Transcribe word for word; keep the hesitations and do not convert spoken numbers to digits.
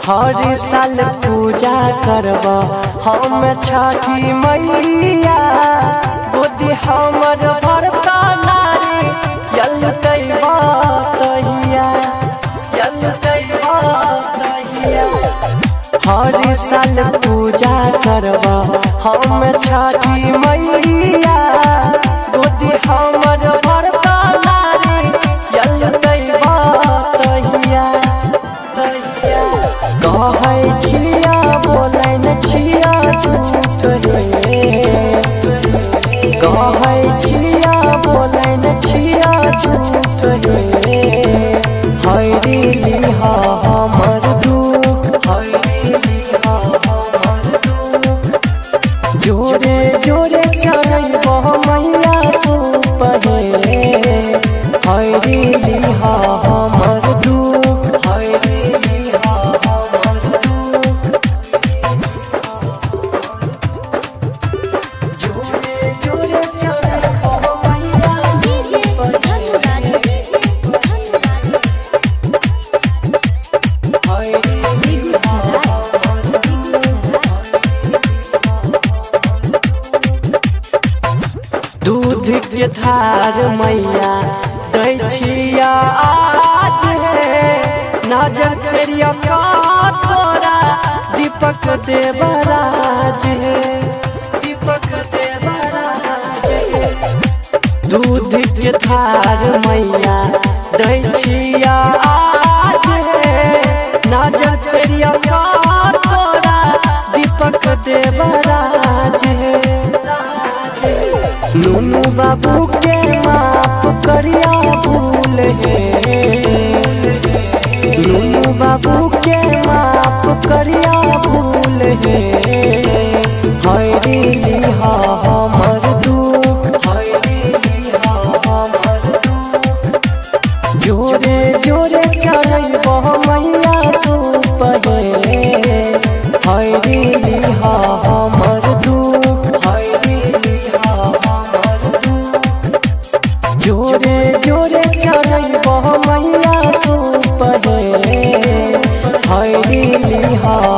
हर साल पूजा करब हम छठी मैया गोदी हमर भरता नारी यलतैबा तहिया यलतैबा तहिया। हर साल पूजा करब हम छठी मैया गोदी हमर भरता नारी यलतैबा तहिया तहिया। कहै छिया बोलै न छिया झूठ रे, कहै छिया बोलै न छिया झूठ रे। हरि लिहा हमर दुख हरि लिहा हमर दुख जोरे जोरे चढ़ैबह मैया सूप हे। हरि लिहा हमर दुख हरि लिहा हमर दुख जोरे जोरे चढ़ैबह मैया सूप हे। हरि लिहा हमर दूध के धार मैया दै छिया आज है। नजर फेरिया का तोरा दीपक देवराज है दीपक देवराज है। दूध के धार मैया दै छिया आज है। नजर फेरिया का तोरा दीपक देवराज है। नूनू बाबू के माफ करिया भूल है। नूनू बाबू के माफ करिया भूल है। हरि लिहा हमर दुख हरि लिहा हमर दुख जोरे जोरे चढ़ैबह मैया सूप हे। हरि लिहा हमर दुख हरि लिहा हमर दुख जोरे जोरे चढ़ैबह मैया सूप हे। हरि लिहा